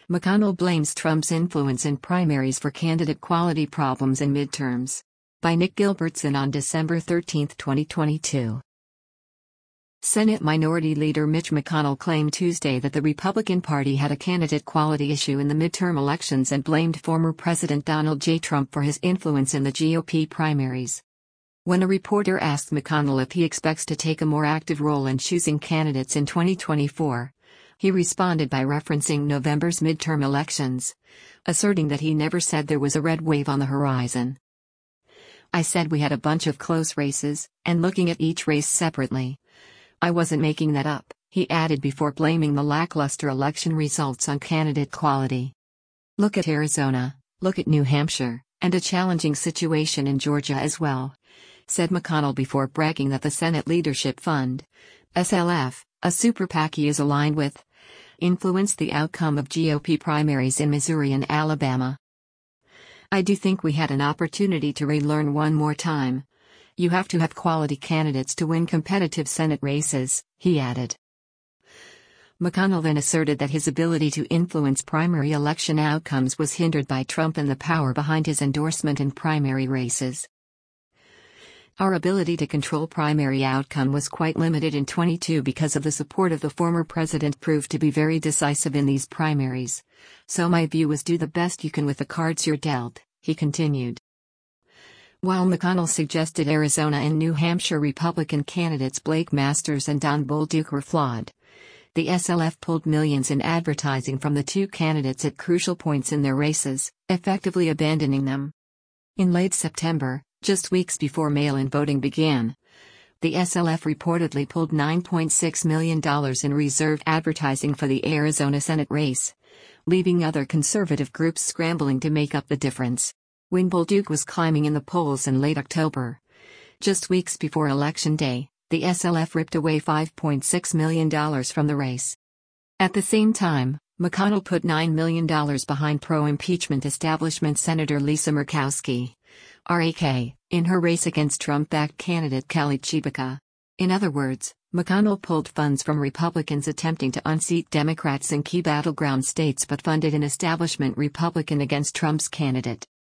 McConnell blames Trump's influence in primaries for candidate quality problems in midterms. By Nick Gilbertson on December 13, 2022. Senate Minority Leader Mitch McConnell claimed Tuesday that the Republican Party had a candidate quality issue in the midterm elections and blamed former President Donald J. Trump for his influence in the GOP primaries. When a reporter asked McConnell if he expects to take a more active role in choosing candidates in 2024, he responded by referencing November's midterm elections, asserting that he never said there was a red wave on the horizon. "I said we had a bunch of close races, and looking at each race separately. I wasn't making that up," he added before blaming the lackluster election results on candidate quality. "Look at Arizona, look at New Hampshire, and a challenging situation in Georgia as well," said McConnell before bragging that the Senate Leadership Fund, SLF, a super PAC he is aligned with, influenced the outcome of GOP primaries in Missouri and Alabama. "I do think we had an opportunity to relearn one more time. You have to have quality candidates to win competitive Senate races," he added. McConnell then asserted that his ability to influence primary election outcomes was hindered by Trump and the power behind his endorsement in primary races. "Our ability to control primary outcome was quite limited in 22 because of the support of the former president proved to be very decisive in these primaries. So my view was do the best you can with the cards you're dealt," he continued. While McConnell suggested Arizona and New Hampshire Republican candidates Blake Masters and Don Bolduc were flawed, the SLF pulled millions in advertising from the two candidates at crucial points in their races, effectively abandoning them. In late September, just weeks before mail-in voting began, the SLF reportedly pulled $9.6 million in reserved advertising for the Arizona Senate race, leaving other conservative groups scrambling to make up the difference. When Bolduc was climbing in the polls in late October, just weeks before Election Day, the SLF ripped away $5.6 million from the race. At the same time, McConnell put $9 million behind pro-impeachment establishment Senator Lisa Murkowski, RAK, in her race against Trump-backed candidate Kelly Tshibaka. In other words, McConnell pulled funds from Republicans attempting to unseat Democrats in key battleground states but funded an establishment Republican against Trump's candidate.